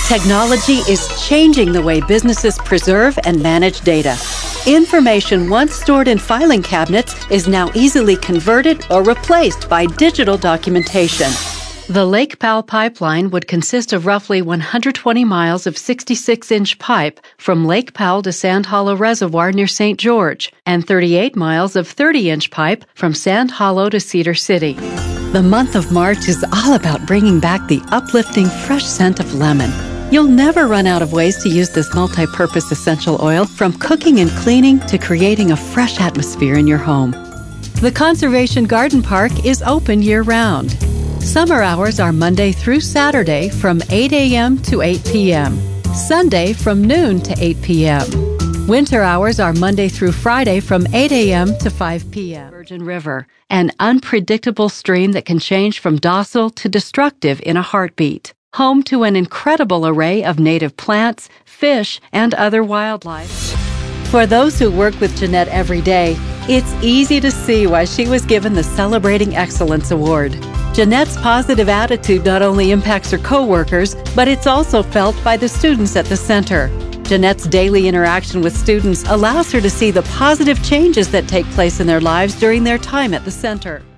Technology is changing the way businesses preserve and manage data. Information once stored in filing cabinets is now easily converted or replaced by digital documentation. The Lake Powell pipeline would consist of roughly 120 miles of 66-inch pipe from Lake Powell to Sand Hollow Reservoir near St. George, and 38 miles of 30-inch pipe from Sand Hollow to Cedar City. The month of March is all about bringing back the uplifting, fresh scent of lemon. You'll never run out of ways to use this multi-purpose essential oil, from cooking and cleaning to creating a fresh atmosphere in your home. The Conservation Garden Park is open year-round. Summer hours are Monday through Saturday from 8 a.m. to 8 p.m., Sunday from noon to 8 p.m. Winter hours are Monday through Friday from 8 a.m. to 5 p.m. Virgin River, an unpredictable stream that can change from docile to destructive in a heartbeat. Home to an incredible array of native plants, fish, and other wildlife. For those who work with Jeanette every day, it's easy to see why she was given the Celebrating Excellence Award. Jeanette's positive attitude not only impacts her coworkers, but it's also felt by the students at the center. Jeanette's daily interaction with students allows her to see the positive changes that take place in their lives during their time at the center.